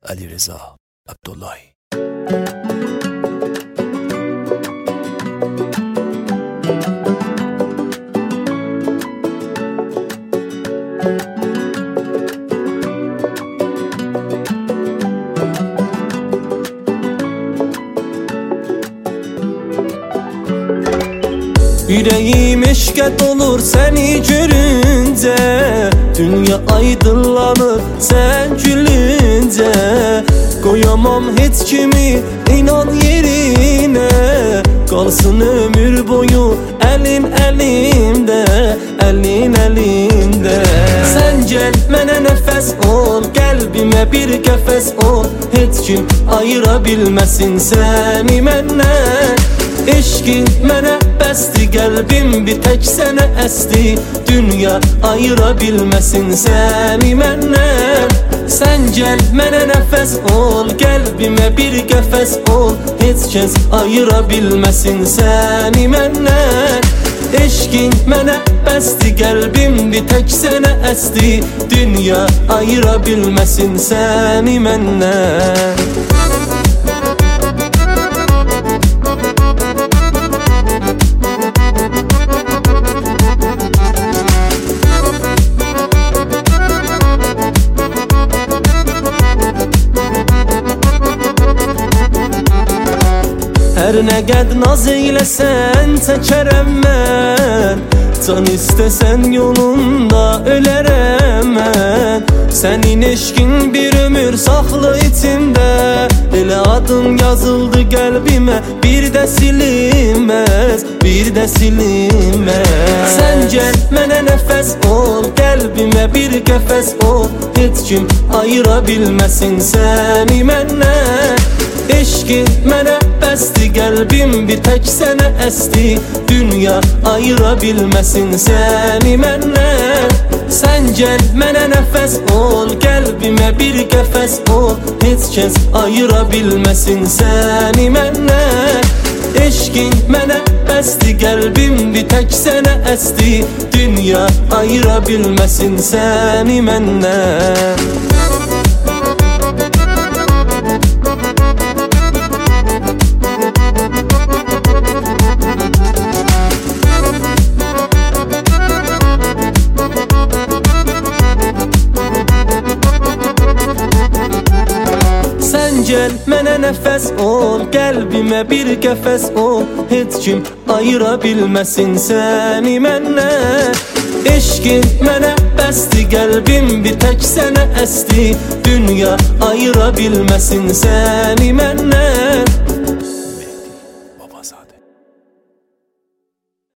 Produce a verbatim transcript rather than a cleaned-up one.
Ali Reza Abdullahi. Yüreğim eşke dolur seni görünce, dünya aydınlanır sen gülünce. Koyamam hiç kimi inan yerine, kalsın ömür boyu elin elimde, elin elimde. Sen gel mənə nefes ol, kalbime bir kefes ol. Hiç kim ayıra bilmesin seni məndən. Eşkin mənə bəsdi, qəlbim bir tək sənə əsdi. Dünya ayıra bilməsin səni məndən. Sən gəl mənə nəfəs ol, qəlbimə bir qəfəs ol. Heç kəs ayıra bilməsin səni məndən. Eşkin mənə bəsdi, qəlbim bir tək sənə əsdi. Dünya ayıra bilməsin səni məndən. Hər nə qəd naz eyləsən çəkərəm mən, can istəsən yolunda ölərəm mən. Sənin eşkin bir ömür saxlı içimdə, elə adın yazıldı qəlbimə, bir də silinməz, bir də silinməz. Sən gəl mənə nəfəs ol, qəlbimə bir qəfəs ol. Heç kim ayıra bilməsin səni məndən. Eşkin mənə bəsdi, qəlbim bir tək sənə əsdi. Dünya ayıra bilməsin səni məndən. Sən gəl mənə nəfəs ol, qəlbimə bir qəfəs ol. Heç kəs ayıra bilməsin səni məndən. Eşkin mənə bəsdi, qəlbim bir tək sənə əsdi. Dünya ayıra bilməsin səni məndən. Gəl mənə nəfəs ol, qəlbimə bir qəfəs ol. Heç kim ayıra bilməsin səni məndən. Eşkin mənə bəsdi, qəlbim bir tək sənə əsdi. Dünya ayıra bilməsin səni məndən.